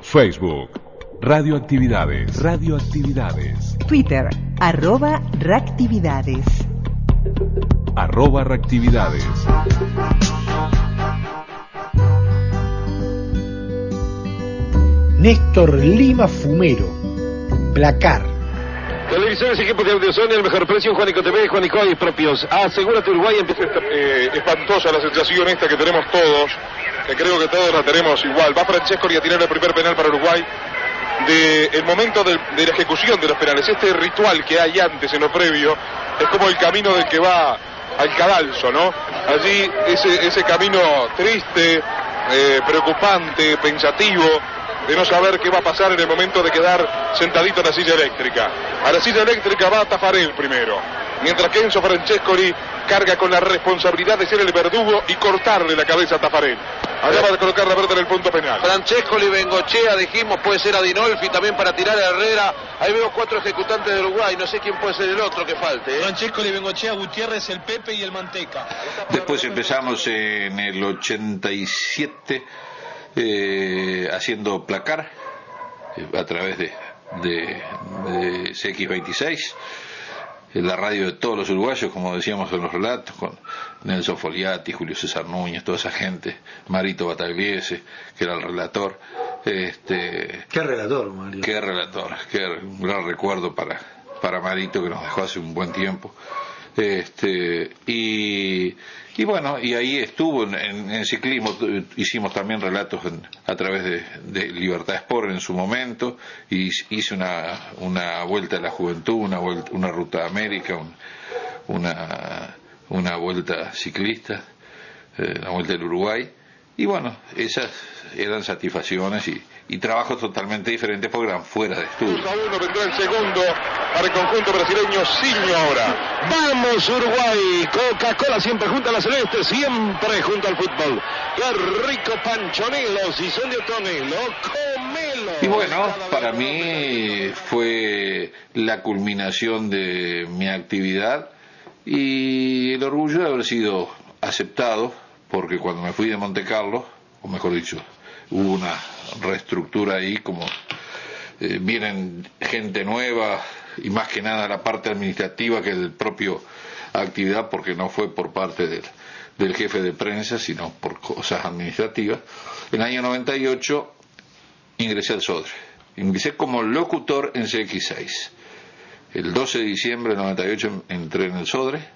Facebook, Radioactividades. Radioactividades. Twitter, @reactividades. @reactividades. Néstor Lima Fumero, Placar. Televisiones y equipos de audiovisión, el mejor precio, Juanico TV, Juanico y propios. Asegúrate Uruguay, empieza espantosa la sensación esta que tenemos todos, que creo que todos la tenemos igual. Va Francescoli a tirar el primer penal para Uruguay. El momento de la ejecución de los penales, este ritual que hay antes en lo previo, es como el camino del que va al cadalso, ¿no? Allí ese camino triste, preocupante, pensativo, de no saber qué va a pasar en el momento de quedar sentadito en la silla eléctrica. A la silla eléctrica va Taffarel primero, mientras que Enzo Francescoli carga con la responsabilidad de ser el verdugo y cortarle la cabeza a Taffarel. Allá va a colocar la pelota en el punto penal. Francescoli, Bengochea, dijimos, puede ser Adinolfi también para tirar a Herrera. Ahí veo 4 ejecutantes de Uruguay, no sé quién puede ser el otro que falte. Francescoli, Bengochea, Gutiérrez, el Pepe y el Manteca. Después empezamos en el 87 haciendo Placar a través de CX26, la radio de todos los uruguayos, como decíamos en los relatos, con Nelson Foliati, Julio César Núñez, toda esa gente, Marito Batagliese, que era el relator. Qué relator, Marito. Qué relator, un gran recuerdo para Marito, que nos dejó hace un buen tiempo. Y bueno, y ahí estuvo en ciclismo, hicimos también relatos a través de Libertad Sport en su momento, y hice una vuelta a la juventud, una ruta a América, una vuelta ciclista, la vuelta del Uruguay, y bueno, esas eran satisfacciones y trabajos totalmente diferentes porque eran fuera de estudio. 2-1 vendrá el segundo para el conjunto brasileño. Ciño ahora. Vamos Uruguay. Coca-Cola siempre junto a la celeste, siempre junto al fútbol. Qué rico panchonelo, si son de Tonelo, comelo. Y bueno, para mí fue la culminación de mi actividad y el orgullo de haber sido aceptado, porque cuando me fui de Monte Carlo, o mejor dicho, hubo una reestructura ahí, como vienen gente nueva y más que nada la parte administrativa que el propio actividad, porque no fue por parte del jefe de prensa, sino por cosas administrativas. En el año 98 ingresé al Sodre, ingresé como locutor en CX6. El 12 de diciembre del 98 entré en el Sodre,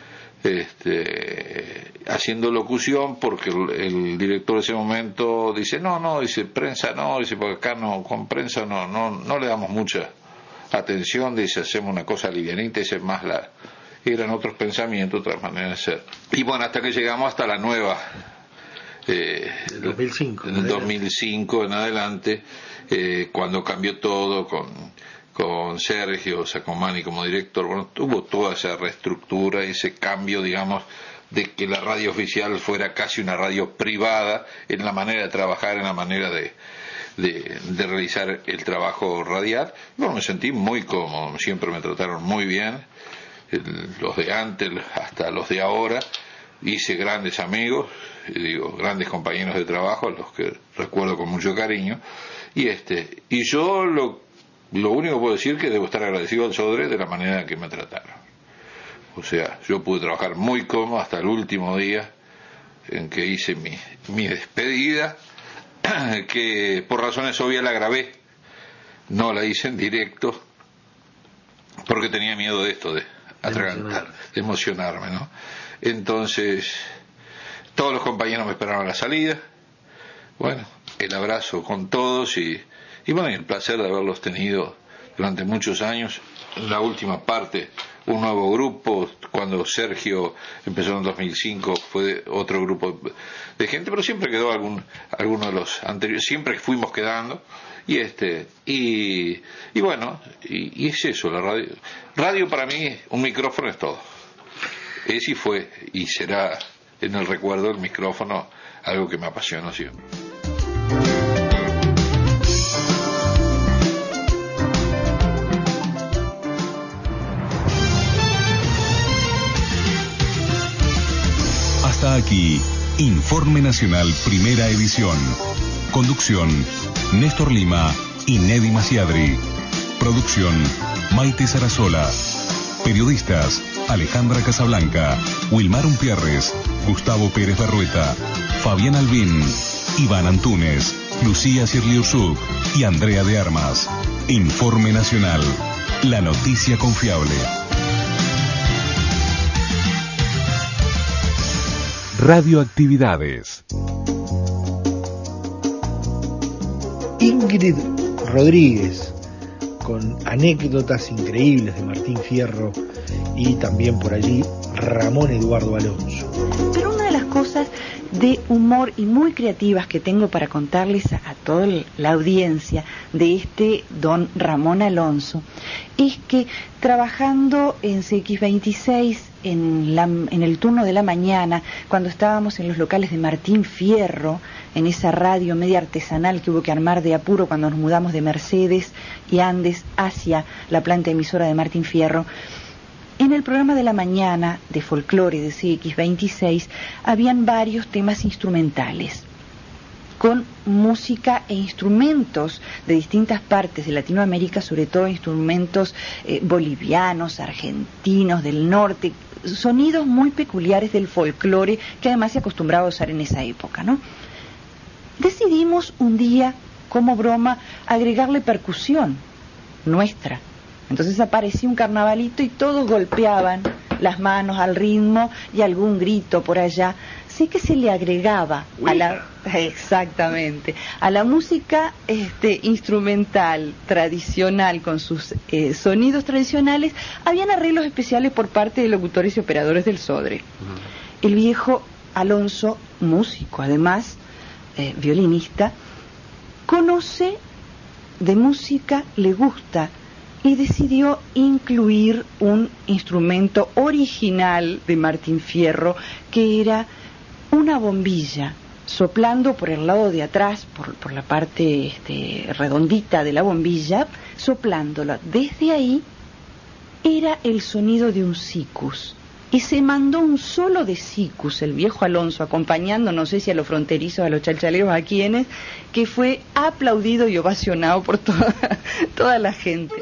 haciendo locución, porque el director de ese momento dice dice prensa dice porque acá con prensa no le damos mucha atención, dice hacemos una cosa livianita, dice más eran otros pensamientos, otras maneras de ser. Y bueno, hasta que llegamos hasta la nueva del 2005 en el 2005 en adelante, cuando cambió todo con Sergio Sacomani como director. Bueno, tuvo toda esa reestructura, ese cambio, digamos, de que la radio oficial fuera casi una radio privada en la manera de trabajar, en la manera de realizar el trabajo radial. Bueno, me sentí muy cómodo, siempre me trataron muy bien, los de antes hasta los de ahora. Hice grandes amigos, grandes compañeros de trabajo, a los que recuerdo con mucho cariño, y yo lo único que puedo decir es que debo estar agradecido al Sodre de la manera en que me trataron. O sea, yo pude trabajar muy cómodo hasta el último día en que hice mi despedida, que por razones obvias la grabé, no la hice en directo, porque tenía miedo de esto, de atragantar, de emocionarme, ¿no? Entonces, todos los compañeros me esperaron a la salida, bueno, el abrazo con todos y bueno, y el placer de haberlos tenido durante muchos años. En la última parte, un nuevo grupo, cuando Sergio empezó en 2005 fue otro grupo de gente, pero siempre quedó alguno de los anteriores, siempre fuimos quedando, y bueno, y es eso, la radio para mí, un micrófono es todo, es y fue, y será en el recuerdo el micrófono algo que me apasionó siempre. Hasta aquí, Informe Nacional, primera edición. Conducción, Néstor Lima y Neddy Masiadri. Producción, Maite Sarasola. Periodistas, Alejandra Casablanca, Wilmar Umpierres, Gustavo Pérez Berrueta, Fabián Albín, Iván Antunes, Lucía Sirliusuk y Andrea de Armas. Informe Nacional, la noticia confiable. Radioactividades. Ingrid Rodríguez, con anécdotas increíbles de Martín Fierro, y también por allí Ramón Eduardo Alonso. Pero una de las cosas de humor y muy creativas que tengo para contarles a toda la audiencia de este don Ramón Alonso es que trabajando en CX26 en el turno de la mañana, cuando estábamos en los locales de Martín Fierro, en esa radio media artesanal que hubo que armar de apuro cuando nos mudamos de Mercedes y Andes hacia la planta emisora de Martín Fierro, en el programa de la mañana de folclore de CX26 habían varios temas instrumentales con música e instrumentos de distintas partes de Latinoamérica, sobre todo instrumentos bolivianos, argentinos, del norte, sonidos muy peculiares del folclore que además se acostumbraba a usar en esa época, ¿no? Decidimos un día, como broma, agregarle percusión nuestra. Entonces aparecía un carnavalito y todos golpeaban las manos al ritmo y algún grito por allá. Sí que se le agregaba a la, exactamente, a la música instrumental tradicional con sus sonidos tradicionales, habían arreglos especiales por parte de locutores y operadores del Sodre. El viejo Alonso, músico además, violinista, conoce de música, le gusta, y decidió incluir un instrumento original de Martín Fierro, que era una bombilla, soplando por el lado de atrás, por la parte redondita de la bombilla, soplándola. Desde ahí era el sonido de un sikus. Y se mandó un solo de sikus, el viejo Alonso, acompañando, no sé si a los fronterizos, a los chalchaleros, a quienes, que fue aplaudido y ovacionado por toda la gente.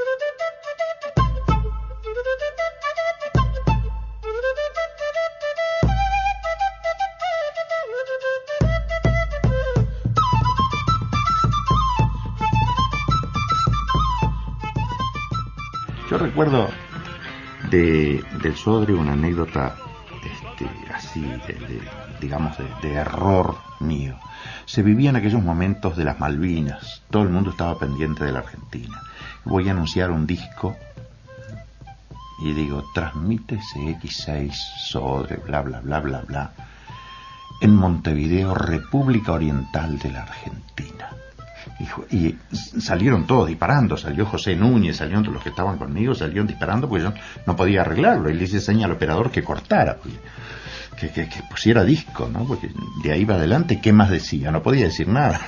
Yo recuerdo del Sodre una anécdota así, digamos, de error mío. Se vivía en aquellos momentos de las Malvinas, todo el mundo estaba pendiente de la Argentina. Voy a anunciar un disco y digo, transmite CX6, Sodre, bla, bla, bla, bla, bla, en Montevideo, República Oriental de la Argentina. Y salieron todos disparando, salió José Núñez, salieron todos los que estaban conmigo, salieron disparando porque yo no podía arreglarlo, y le hice señal al operador que cortara, que pusiera disco, ¿no? Porque de ahí va adelante, ¿qué más decía? No podía decir nada.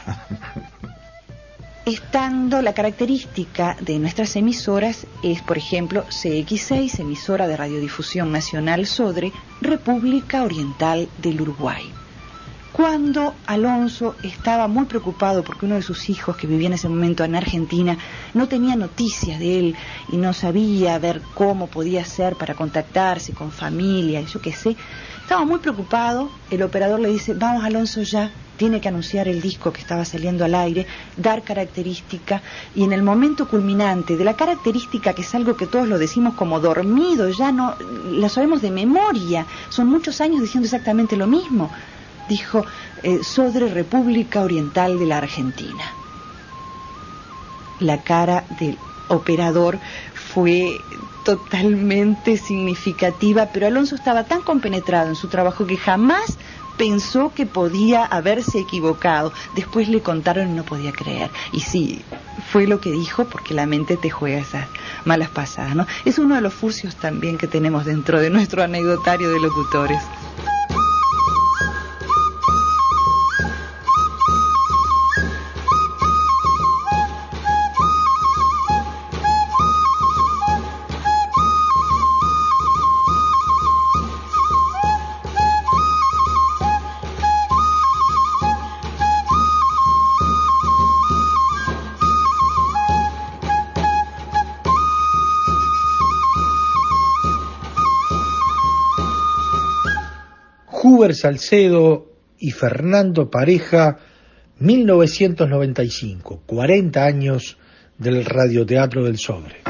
Estando la característica de nuestras emisoras es, por ejemplo, CX6, emisora de radiodifusión nacional Sodre, República Oriental del Uruguay. Cuando Alonso estaba muy preocupado porque uno de sus hijos, que vivía en ese momento en Argentina, no tenía noticias de él y no sabía ver cómo podía hacer para contactarse con familia, y yo qué sé, estaba muy preocupado. El operador le dice, vamos Alonso ya, tiene que anunciar el disco que estaba saliendo al aire, dar característica, y en el momento culminante de la característica, que es algo que todos lo decimos como dormido, ya no la sabemos de memoria, son muchos años diciendo exactamente lo mismo, dijo Sodre, República Oriental de la Argentina. La cara del operador fue totalmente significativa, pero Alonso estaba tan compenetrado en su trabajo que jamás pensó que podía haberse equivocado. Después le contaron y no podía creer. Y sí, fue lo que dijo, porque la mente te juega esas malas pasadas, ¿no? Es uno de los furcios también que tenemos dentro de nuestro anecdotario de locutores. Huber Salcedo y Fernando Pareja, 1995, 40 años del Radioteatro del Sodre.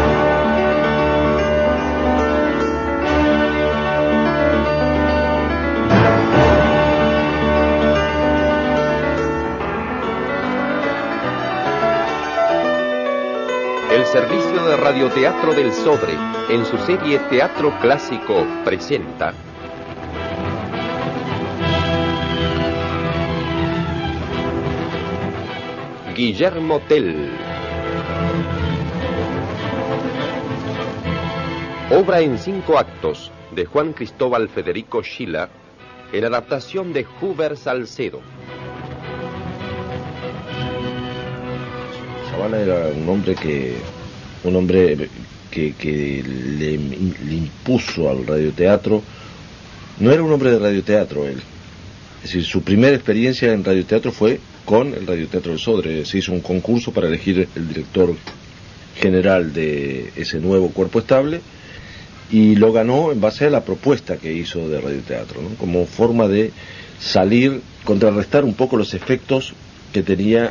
El servicio de Radioteatro del Sodre, en su serie Teatro Clásico, presenta Guillermo Tell. Obra en 5 actos de Juan Cristóbal Federico Schiller, en adaptación de Huber Salcedo. Zavala era un hombre que le impuso al radioteatro. No era un hombre de radioteatro él. Es decir, su primera experiencia en radioteatro fue con el Radioteatro del Sodre. Se hizo un concurso para elegir el director general de ese nuevo cuerpo estable y lo ganó en base a la propuesta que hizo de radioteatro, ¿no? Como forma de salir, contrarrestar un poco los efectos que tenía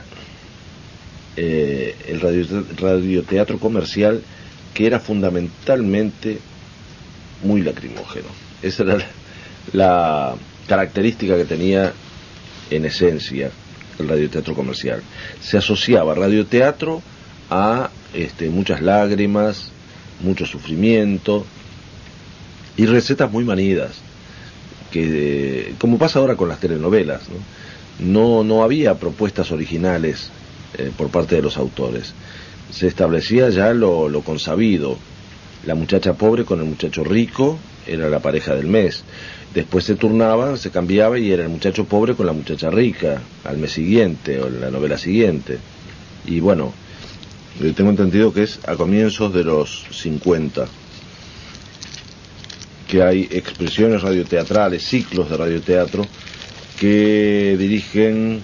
el radioteatro comercial, que era fundamentalmente muy lacrimógeno. Esa era la característica que tenía en esencia el radioteatro comercial. Se asociaba radioteatro a muchas lágrimas, mucho sufrimiento y recetas muy manidas, que como pasa ahora con las telenovelas, no había propuestas originales por parte de los autores. Se establecía ya lo consabido. La muchacha pobre con el muchacho rico era la pareja del mes. Después se turnaban, se cambiaba y era el muchacho pobre con la muchacha rica al mes siguiente o la novela siguiente. Y bueno, tengo entendido que es a comienzos de los 50 que hay expresiones radioteatrales, ciclos de radioteatro que dirigen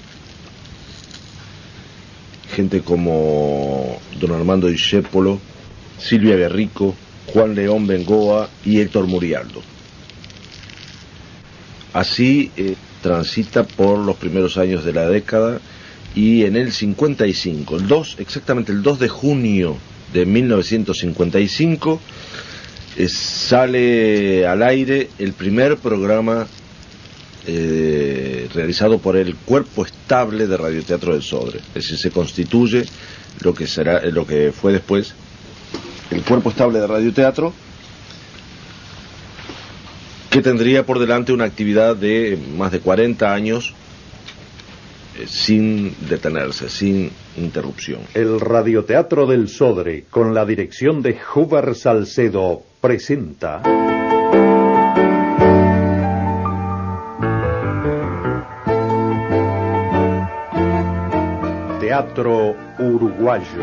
gente como don Armando Discépolo, Silvia Guerrico, Juan León Bengoa y Héctor Murialdo. Así transita por los primeros años de la década, y en el 55, exactamente el 2 de junio de 1955, sale al aire el primer programa realizado por el Cuerpo Estable de Radioteatro del Sodre. Es decir, se constituye lo que fue después el Cuerpo Estable de Radioteatro, que tendría por delante una actividad de más de 40 años sin detenerse, sin interrupción. El Radioteatro del Sodre, con la dirección de Huber Salcedo, presenta Teatro Uruguayo.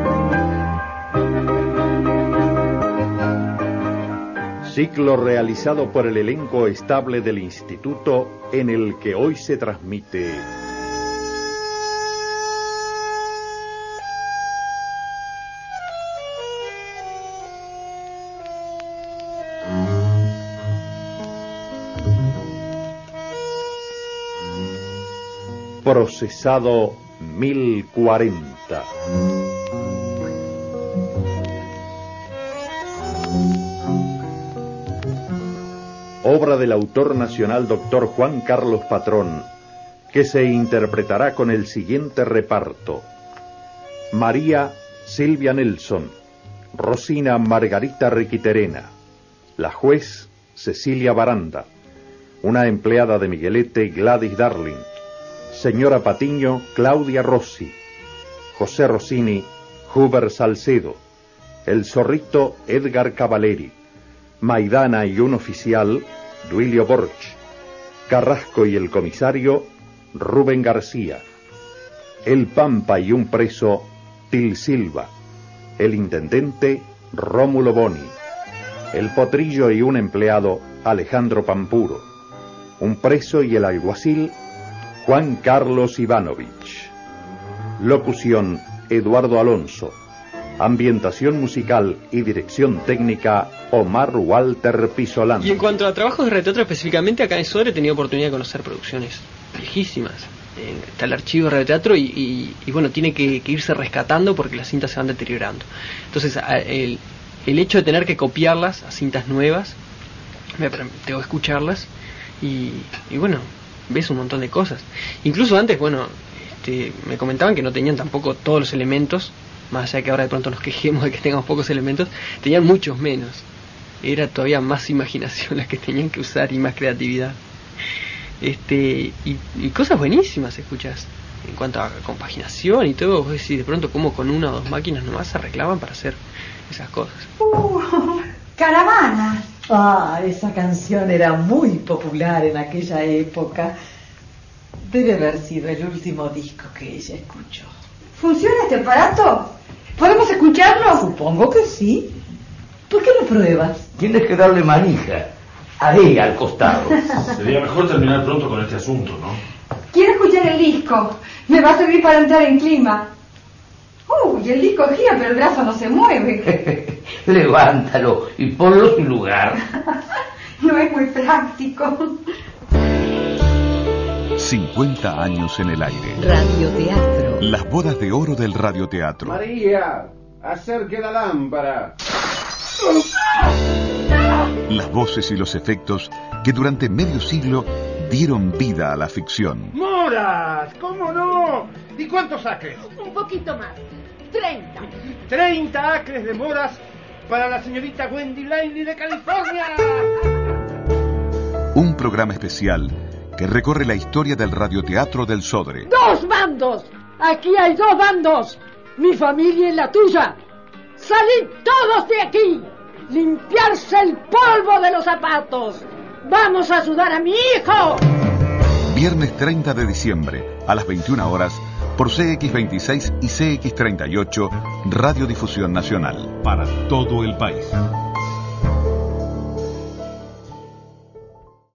Ciclo realizado por el elenco estable del instituto, en el que hoy se transmite Procesado 1040. Obra del autor nacional Dr. Juan Carlos Patrón, que se interpretará con el siguiente reparto: María Silvia Nelson, Rosina Margarita Riquiterena, la juez Cecilia Baranda, una empleada de Miguelete Gladys Darling, señora Patiño Claudia Rossi, José Rossini Huber Salcedo, el zorrito Edgar Cavaleri, Maidana y un oficial Duilio Borch, Carrasco y el comisario Rubén García, el Pampa y un preso Til Silva, el intendente Rómulo Boni, el potrillo y un empleado Alejandro Pampuro, un preso y el alguacil Juan Carlos Ivanovich. Locución Eduardo Alonso. Ambientación musical y dirección técnica Omar Walter Pisolán. Y en cuanto a trabajos de radioteatro específicamente, acá en Sodre he tenido oportunidad de conocer producciones viejísimas. Está el archivo de radioteatro y bueno, tiene que irse rescatando porque las cintas se van deteriorando. Entonces, el hecho de tener que copiarlas a cintas nuevas, tengo que escucharlas y bueno, ves un montón de cosas. Incluso antes, bueno, me comentaban que no tenían tampoco todos los elementos, más allá de que ahora de pronto nos quejemos de que tengamos pocos elementos, tenían muchos menos. Era todavía más imaginación la que tenían que usar y más creatividad. Y cosas buenísimas escuchas en cuanto a compaginación y todo. Vos decís de pronto cómo con una o dos máquinas nomás se arreglaban para hacer esas cosas. Caravana. Ah, esa canción era muy popular en aquella época. Debe haber sido el último disco que ella escuchó. ¿Funciona este aparato? ¿Podemos escucharlo? Supongo que sí. ¿Por qué no pruebas? Tienes que darle manija. Ahí, al costado. Sería mejor terminar pronto con este asunto, ¿no? Quiero escuchar el disco. Me va a servir para entrar en clima. Y el disco gira, pero el brazo no se mueve. Levántalo y ponlo en su lugar. No es muy práctico. 50 años en el aire. Radioteatro. Las bodas de oro del radioteatro. María, acerque la lámpara. Las voces y los efectos que durante medio siglo dieron vida a la ficción. ¡Moras! ¿Cómo no? ¿Y cuántos acres? Un poquito más. 30. 30 acres de moras para la señorita Wendy Laney de California. Un programa especial que recorre la historia del radioteatro del Sodre. ¡Dos bandos! Aquí hay dos bandos. Mi familia y la tuya. ¡Salid todos de aquí! ¡Limpiarse el polvo de los zapatos! ¡Vamos a ayudar a mi hijo! Viernes 30 de diciembre, a las 21 horas, por CX26 y CX38, Radiodifusión Nacional. Para todo el país.